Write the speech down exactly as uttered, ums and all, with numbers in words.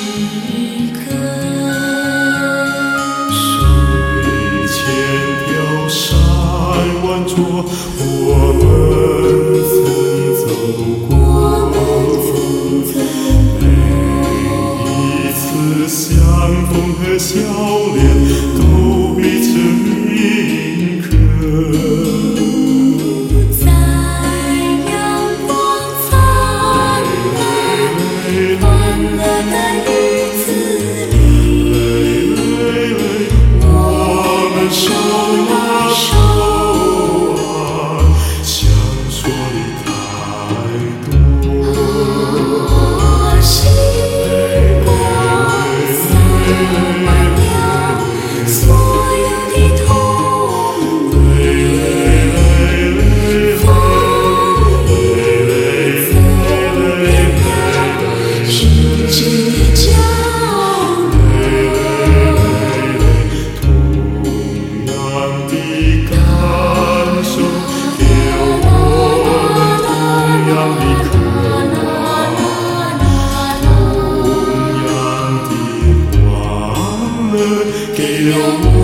一刻。 水千条山万座，我们曾走过。每一次相逢和笑脸，都彼此铭刻。 在阳光灿烂、欢乐的日子里， 我们手拉手啊，想说的太多。 星光洒满了所有的童年，风雨走遍了世界的角同样的感受，给我同样的渴望，同样的欢乐，给了我。